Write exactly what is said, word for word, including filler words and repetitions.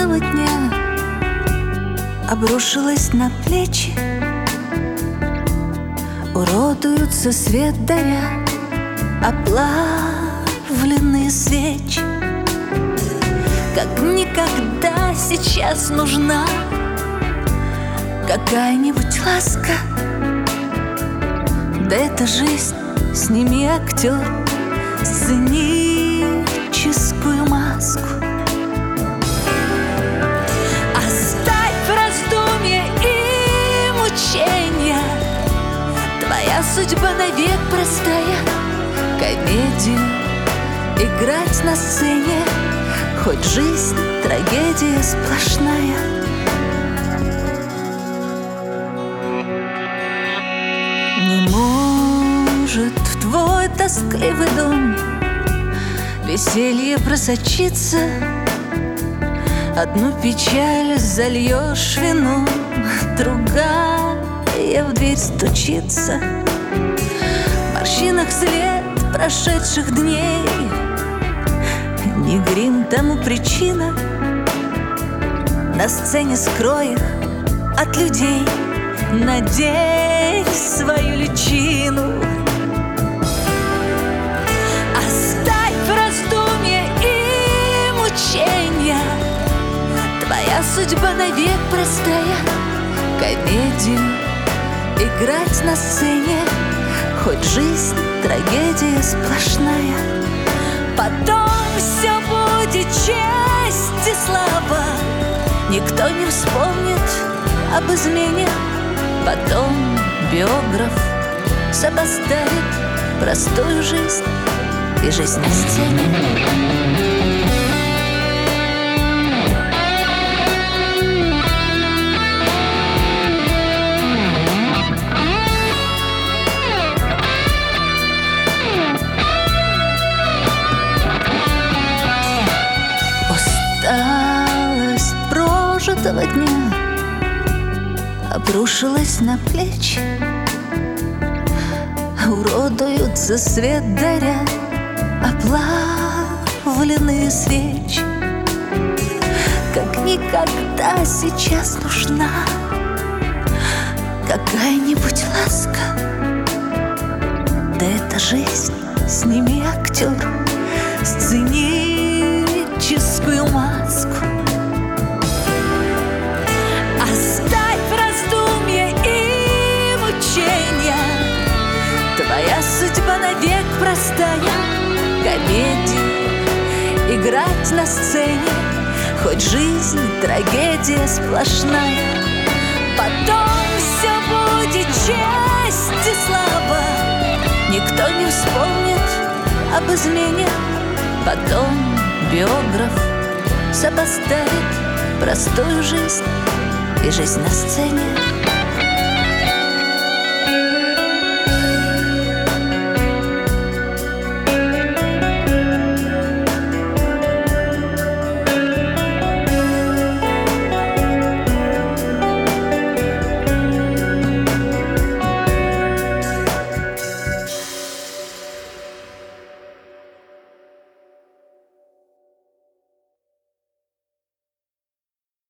каждого дня обрушилась на плечи, уродуются свет даря оплавленные свечи. Как никогда сейчас нужна какая-нибудь ласка. Да это жизнь, сними, актер, сценическую маску. Оставь в раздумье и мучения, твоя судьба навек простая. Комедию играть на сцене, хоть жизнь трагедия сплошная. Не может в твой тоскливый дом веселье просочиться. Одну печаль зальешь вином, другая в дверь стучится. В морщинах след прошедших дней, не грим тому причина. На сцене скрой их от людей, надень свою личину. Оставь в раздумье и мучения, твоя судьба навек простая. Комедию играть на сцене, хоть жизнь трагедия сплошная. Потом все будет честь и слава, никто не вспомнит об измене. Потом биограф сопоставит простую жизнь и жизнь на сцене. Усталость прожитого дня обрушилась на плечи, уродуются свет даря оплавленные свечи. Как никогда сейчас нужна какая-нибудь ласка. Да это жизнь, сними, актер, сценическую маску. Оставь в раздумье и мучения, твоя судьба навек простая. Комедию играть на сцене, хоть жизнь трагедия сплошная. Потом все будет честь и слава, никто не вспомнит об измене. Потом биограф сопоставит простую жизнь и жизнь на сцене.